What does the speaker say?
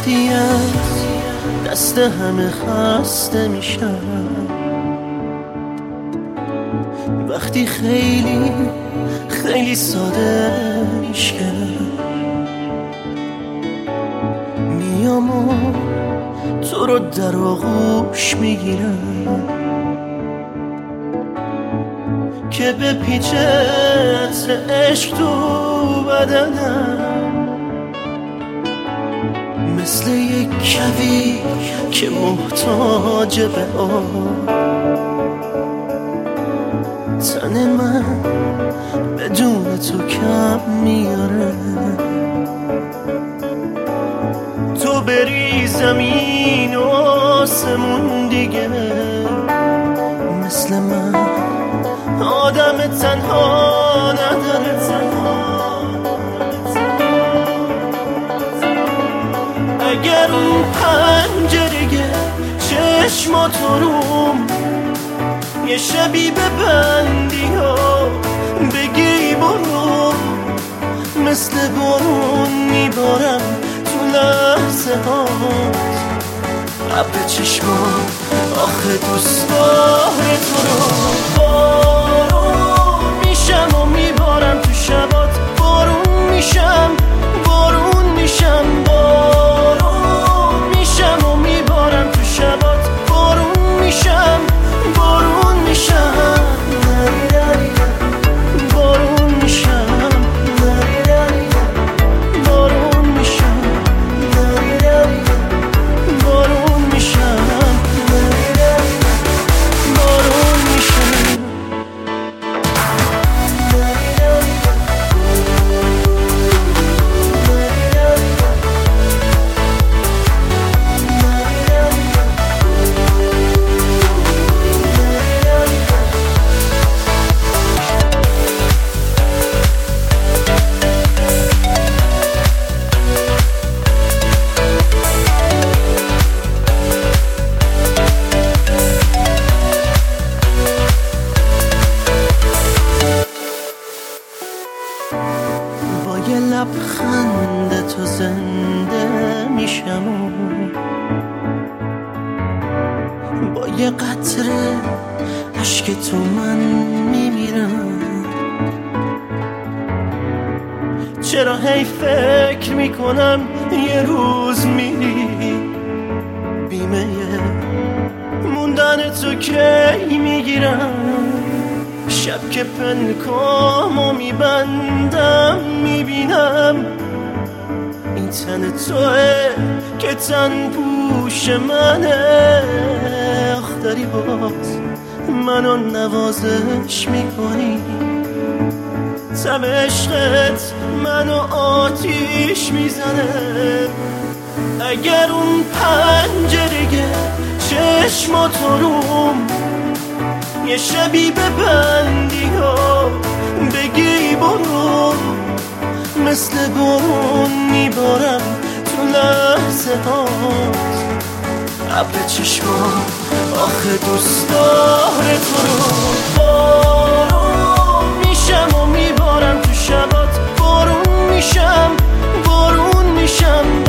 وقتی از دست همه خسته میشم، وقتی خیلی خیلی ساده میشم، میام و تو رو در آغوش میگیرم که به پیچت عشق تو بدنم، مثل یک کویر که محتاج به آب. تن من بدون تو کم میاره، تو بری زمین و آسمون دیگه مثل من آدم تنها نداره. اگر اون پنجره چشماتو روم یه شبی ببندی ها بگی برو، مثل بارون میبارم تو لحظه هات ابر چشمان. آخه دوست داره تو رو بارون میشم و میبارم تو شبات، بارون میشم بارون میشم، بارون میشم و میبارم تو شبات، بارون میشم بارون میشم، بارون میشم بارون میشم بارون میشم بارون میشم. با یه لبخند تو زنده میشم و با یه قطره عشق تو من میمیرم. چرا هی فکر میکنم یه روز میری، بیمه موندن تو کی میگیرم. شب که پنکامو میبندم میبینم این تن توه که تن پوش منه. آخ داری باز منو نوازش میکنی، تب عشقت منو آتیش میزنه. اگر اون پنجره چشماتو روم یه شبی ببندی ها بگی برو، مثل بارون میبارم تو لحظه هات ابر چشمان. آخه دوست داره تو رو بارون میشم و میبارم تو شبات، بارون میشم بارون میشم